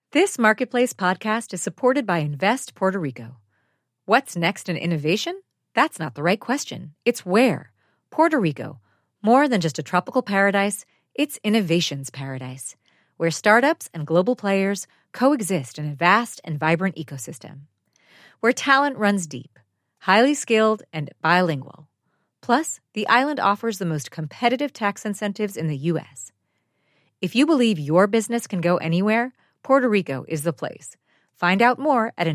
This Marketplace podcast is supported by Invest Puerto Rico. What's next in innovation? That's not the right question. It's where. Puerto Rico. More than just a tropical paradise, it's innovation's paradise, where startups and global players coexist in a vast and vibrant ecosystem. Where talent runs deep, highly skilled, and bilingual. Plus, the island offers the most competitive tax incentives in the U.S. If you believe your business can go anywhere, Puerto Rico is the place. Find out more at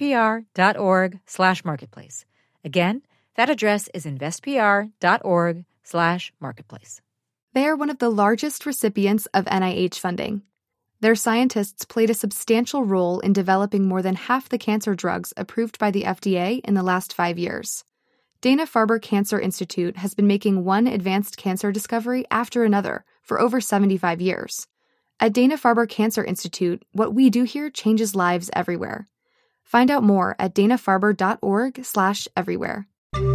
investpr.org/marketplace. Again, that address is investpr.org/marketplace. They are one of the largest recipients of NIH funding. Their scientists played a substantial role in developing more than half the cancer drugs approved by the FDA in the last 5 years. Dana-Farber Cancer Institute has been making one advanced cancer discovery after another for over 75 years. At Dana-Farber Cancer Institute, what we do here changes lives everywhere. Find out more at danafarber.org/everywhere.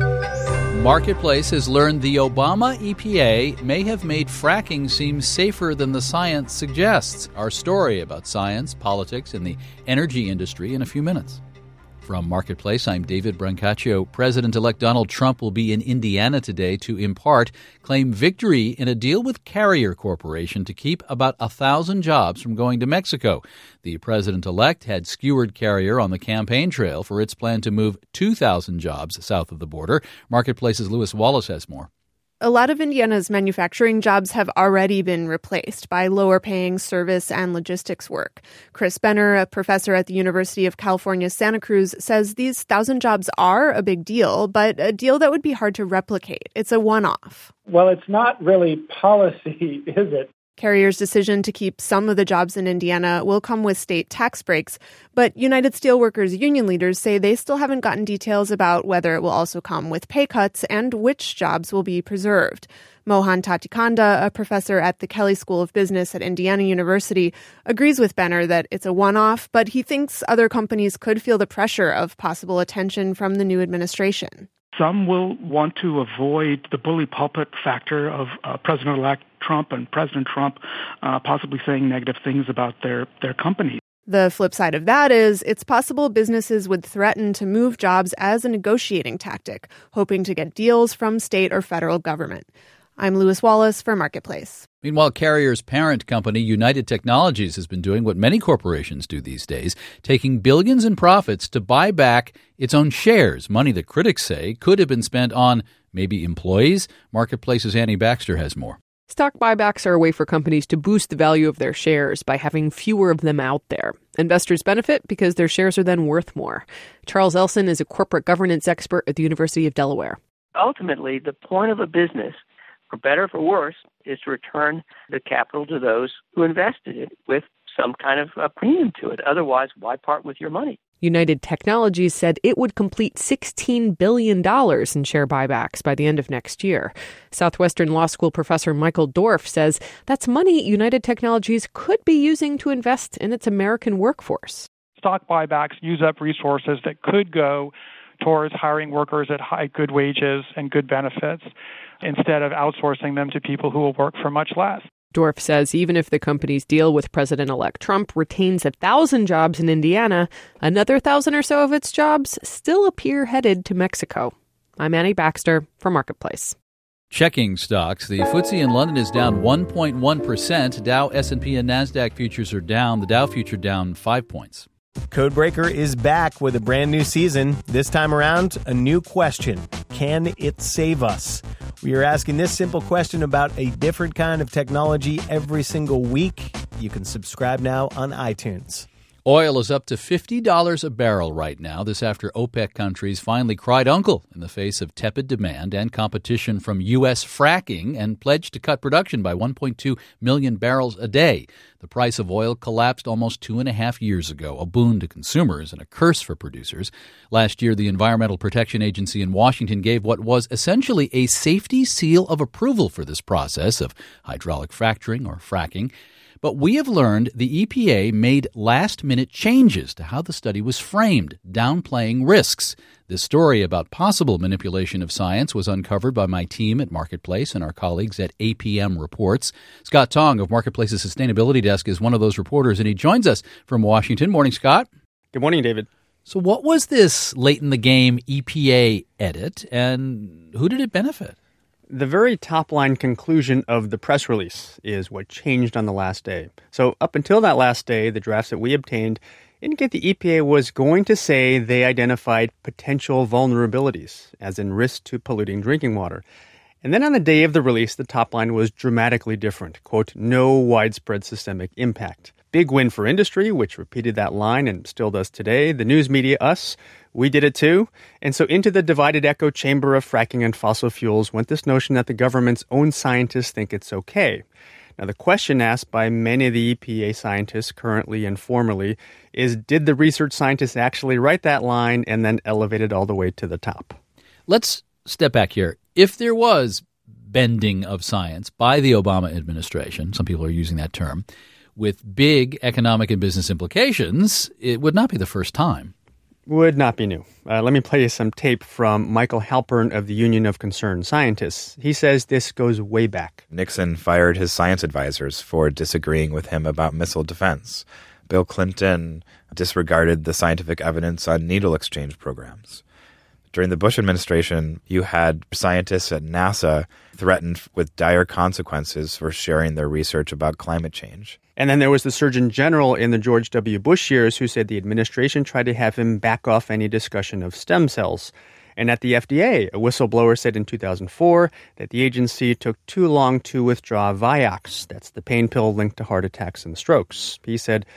Marketplace has learned the Obama EPA may have made fracking seem safer than the science suggests. Our story about science, politics, and the energy industry in a few minutes. From Marketplace, I'm David Brancaccio. President-elect Donald Trump will be in Indiana today to, in part, claim victory in a deal with Carrier Corporation to keep about 1,000 jobs from going to Mexico. The president-elect had skewered Carrier on the campaign trail for its plan to move 2,000 jobs south of the border. Marketplace's Lewis Wallace has more. A lot of Indiana's manufacturing jobs have already been replaced by lower-paying service and logistics work. Chris Benner, a professor at the University of California, Santa Cruz, says these 1,000 jobs are a big deal, but a deal that would be hard to replicate. It's a one-off. Well, it's not really policy, is it? Carrier's decision to keep some of the jobs in Indiana will come with state tax breaks, but United Steelworkers union leaders say they still haven't gotten details about whether it will also come with pay cuts and which jobs will be preserved. Mohan Tatikanda, a professor at the Kelley School of Business at Indiana University, agrees with Benner that it's a one-off, but he thinks other companies could feel the pressure of possible attention from the new administration. Some will want to avoid the bully pulpit factor of President-elect Trump and President Trump possibly saying negative things about their company. The flip side of that is it's possible businesses would threaten to move jobs as a negotiating tactic, hoping to get deals from state or federal government. I'm Lewis Wallace for Marketplace. Meanwhile, Carrier's parent company, United Technologies, has been doing what many corporations do these days, taking billions in profits to buy back its own shares, money that critics say could have been spent on maybe employees. Marketplace's Annie Baxter has more. Stock buybacks are a way for companies to boost the value of their shares by having fewer of them out there. Investors benefit because their shares are then worth more. Charles Elson is a corporate governance expert at the University of Delaware. Ultimately, the point of a business, for better or for worse, is to return the capital to those who invested it with some kind of a premium to it. Otherwise, why part with your money? United Technologies said it would complete $16 billion in share buybacks by the end of next year. Southwestern Law School professor Michael Dorf says that's money United Technologies could be using to invest in its American workforce. Stock buybacks use up resources that could go towards hiring workers at high good wages and good benefits instead of outsourcing them to people who will work for much less. Dorf says even if the company's deal with President-elect Trump retains 1,000 jobs in Indiana, another 1,000 or so of its jobs still appear headed to Mexico. I'm Annie Baxter for Marketplace. Checking stocks. The FTSE in London is down 1.1%. Dow, S&P, and NASDAQ futures are down. The Dow future down 5 points. Codebreaker is back with a brand new season. This time around, a new question. Can it save us? We are asking this simple question about a different kind of technology every single week. You can subscribe now on iTunes. Oil is up to $50 a barrel right now. This after OPEC countries finally cried uncle in the face of tepid demand and competition from U.S. fracking and pledged to cut production by 1.2 million barrels a day. The price of oil collapsed almost 2.5 years ago, a boon to consumers and a curse for producers. Last year, the Environmental Protection Agency in Washington gave what was essentially a safety seal of approval for this process of hydraulic fracturing or fracking. But we have learned the EPA made last-minute changes to how the study was framed, downplaying risks. This story about possible manipulation of science was uncovered by my team at Marketplace and our colleagues at APM Reports. Scott Tong of Marketplace's Sustainability Desk is one of those reporters, and he joins us from Washington. Morning, Scott. Good morning, David. So what was this late-in-the-game EPA edit, and who did it benefit? The very top-line conclusion of the press release is what changed on the last day. So up until that last day, the drafts that we obtained indicate the EPA was going to say they identified potential vulnerabilities, as in risk to polluting drinking water. And then on the day of the release, the top line was dramatically different. Quote, no widespread systemic impact. Big win for industry, which repeated that line and still does today. The news media, us, we did it too. And so into the divided echo chamber of fracking and fossil fuels went this notion that the government's own scientists think it's okay. Now, the question asked by many of the EPA scientists currently and formerly is, did the research scientists actually write that line and then elevate it all the way to the top? Let's step back here. If there was bending of science by the Obama administration, some people are using that term, with big economic and business implications, it would not be the first time. Would not be new. Let me play you some tape from Michael Halpern of the Union of Concerned Scientists. He says this goes way back. Nixon fired his science advisors for disagreeing with him about missile defense. Bill Clinton disregarded the scientific evidence on needle exchange programs. During the Bush administration, you had scientists at NASA threatened with dire consequences for sharing their research about climate change. And then there was the Surgeon General in the George W. Bush years who said the administration tried to have him back off any discussion of stem cells. And at the FDA, a whistleblower said in 2004 that the agency took too long to withdraw Vioxx. That's the pain pill linked to heart attacks and strokes. He said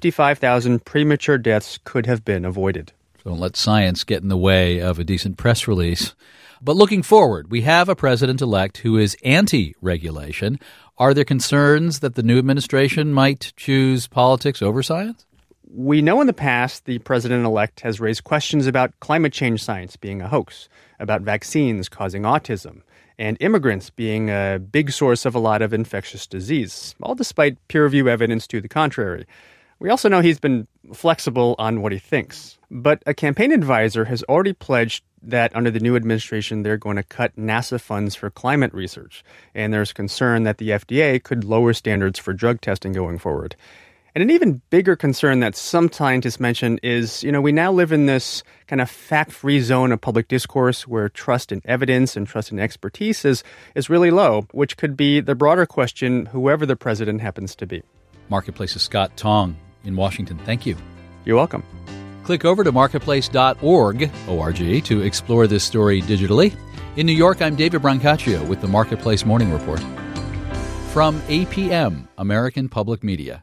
55,000 premature deaths could have been avoided. So don't let science get in the way of a decent press release. But looking forward, we have a president-elect who is anti-regulation. Are there concerns that the new administration might choose politics over science? We know in the past the president-elect has raised questions about climate change science being a hoax, about vaccines causing autism, and immigrants being a big source of a lot of infectious disease, all despite peer-review evidence to the contrary. We also know he's been flexible on what he thinks. But a campaign advisor has already pledged that under the new administration, they're going to cut NASA funds for climate research. And there's concern that the FDA could lower standards for drug testing going forward. And an even bigger concern that some scientists mention is, we now live in this kind of fact-free zone of public discourse where trust in evidence and trust in expertise is really low, which could be the broader question, whoever the president happens to be. Marketplace's Scott Tong in Washington. Thank you. You're welcome. Click over to marketplace.org, O-R-G, to explore this story digitally. In New York, I'm David Brancaccio with the Marketplace Morning Report. From APM, American Public Media.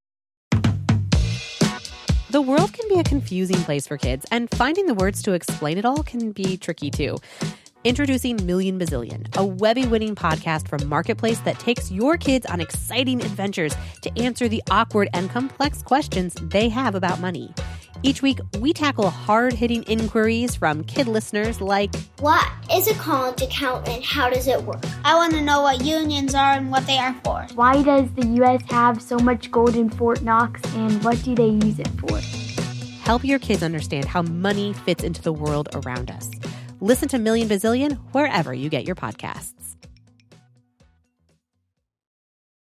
The world can be a confusing place for kids, and finding the words to explain it all can be tricky too. Introducing Million Bazillion, a Webby-winning podcast from Marketplace that takes your kids on exciting adventures to answer the awkward and complex questions they have about money. Each week, we tackle hard-hitting inquiries from kid listeners like, what is a college account and how does it work? I want to know what unions are and what they are for. Why does the U.S. have so much gold in Fort Knox and what do they use it for? Help your kids understand how money fits into the world around us. Listen to Million Bazillion wherever you get your podcasts.